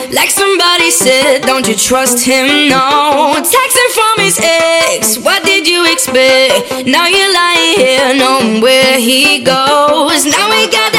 Like somebody said, don't you trust him, no. Texting from his ex, what did you expect? Now you're lying here knowing where he goes. Now we got